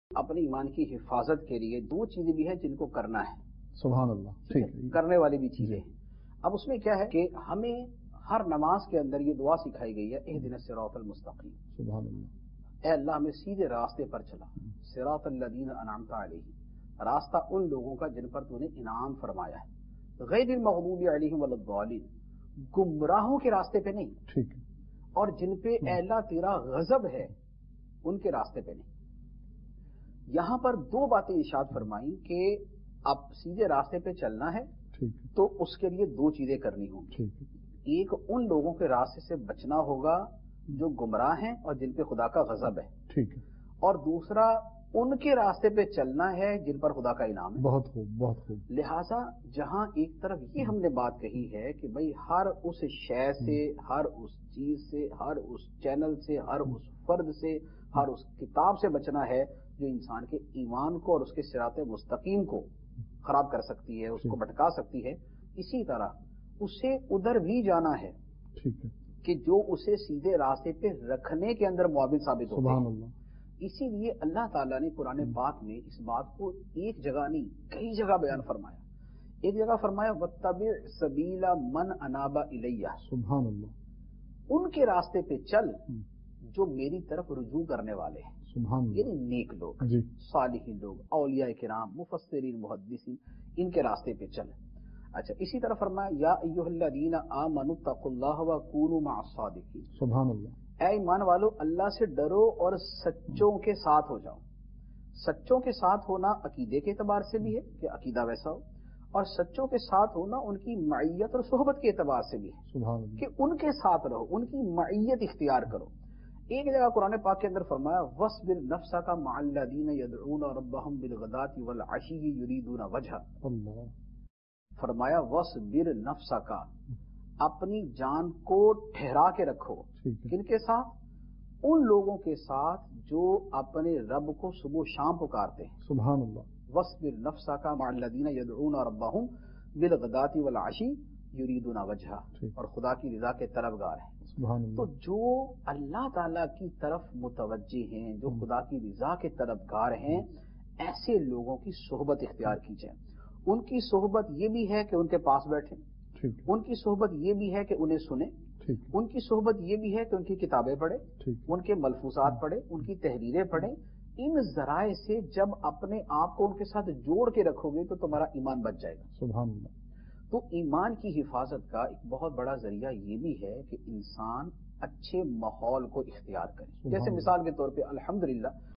اپنے ایمان کی حفاظت کے لیے دو چیزیں بھی ہیں جن کو کرنا ہے. سبحان اللہ. ٹھیک ہے. کرنے والی بھی چیزیں ہیں. اب اس میں کیا ہے کہ ہمیں ہر نماز کے اندر یہ دعا سکھائی گئی ہے، اہدنا الصراط المستقیم. سبحان اللہ. اے اللہ ہمیں سیدھے راستے پر چلا. صراط الذین انعمت علیہم، راستہ ان لوگوں کا جن پر تو نے انعام فرمایا ہے. غیر المغضوب علیہم ولا الضالین، گمراہوں کے راستے پہ نہیں. ٹھیک ہے. اور جن پہ اے اللہ تیرا غضب ہے ان کے راستے پہ نہیں. یہاں پر دو باتیں ارشاد فرمائیں کہ اب سیدھے راستے پہ چلنا ہے تو اس کے لیے دو چیزیں کرنی ہوں گی. ایک ان لوگوں کے راستے سے بچنا ہوگا جو گمراہ ہیں اور جن پہ خدا کا غضب ہے. ٹھیک ہے. اور دوسرا ان کے راستے پہ چلنا ہے جن پر خدا کا انعام ہے. بہت خوب، بہت خوب. لہٰذا جہاں ایک طرف یہ ہم نے بات کہی ہے کہ بھئی ہر اس شے سے، ہر اس چیز سے، ہر اس چینل سے، ہر اس فرد سے، ہر اس کتاب سے بچنا ہے جو انسان کے ایمان کو اور اس کے صراط مستقیم کو خراب کر سکتی ہے، اس کو بھٹکا سکتی ہے، اسی طرح اسے ادھر بھی جانا ہے کہ جو اسے سیدھے راستے پہ رکھنے کے اندر معاون ثابت ہوتا ہے. سبحان اللہ. اسی لیے اللہ تعالیٰ نے قرآن پاک میں اس بات کو ایک جگہ نہیں کئی جگہ بیان فرمایا. ایک جگہ فرمایا وَاتَّبِعْ سَبِيلَ مَنْ أَنَابَ إِلَيَّ، سبحان اللہ. ان کے راستے پہ چل جو میری طرف رجوع کرنے والے ہیں. سبحان اللہ. یعنی نیک لوگ، صالحین لوگ، اولیاء کرام، مفسرین، محدثین، ان کے راستے پہ چل. اچھا اسی طرح فرمایا یا ایھا الذین آمنوا اتقوا اللہ وکونوا مع الصادقین. سبحان اللہ. اے ایمان والو اللہ سے ڈرو اور سچوں کے ساتھ ہو جاؤ. سچوں کے ساتھ ہونا عقیدے کے اعتبار سے بھی ہے کہ عقیدہ ویسا ہو، اور سچوں کے ساتھ ہونا ان کی معیت اور صحبت کے اعتبار سے بھی ہے. سبحان اللہ. کہ ان کے ساتھ رہو، ان کی معیت اختیار کرو. ایک جگہ قرآن پاک کے اندر فرمایا وَاصْبِرْ نَفْسَكَ مَعَ الَّذِينَ يَدْعُونَ رَبَّهُمْ بِالْغَدَاةِ وَالْعَشِيِّ يُرِيدُونَ وَجْهَهُ. اللہ. فرمایا وَاصْبِرْ نَفْسَكَ، اپنی جان کو ٹھہرا کے رکھو. کن کے ساتھ؟ ان لوگوں کے ساتھ جو اپنے رب کو صبح و شام پکارتے ہیں. سبحان اللہ. وَاصْبِرْ نَفْسَكَ مَعَ الَّذِينَ يَدْعُونَ رَبَّهُمْ بِالْغَدَاةِ وَالْعَشِيِّ يُرِيدُونَ وَجْهَهُ، اور خدا کی رضا کے طلبگار ہیں. تو جو اللہ تعالیٰ کی طرف متوجہ ہیں، جو خدا کی رضا کے طلبگار ہیں، ایسے لوگوں کی صحبت اختیار کی جائے. ان کی صحبت یہ بھی ہے کہ ان کے پاس بیٹھیں، ان کی صحبت یہ بھی ہے کہ انہیں سنیں، ان کی صحبت یہ بھی ہے کہ ان کی کتابیں پڑھیں، ان کے ملفوظات پڑھیں، ان کی تحریریں پڑھیں. ان ذرائع سے جب اپنے آپ کو ان کے ساتھ جوڑ کے رکھو گے تو تمہارا ایمان بچ جائے گا. سبحان اللہ. تو ایمان کی حفاظت کا ایک بہت بڑا ذریعہ یہ بھی ہے کہ انسان اچھے ماحول کو اختیار کرے. جیسے مثال کے طور پہ الحمدللہ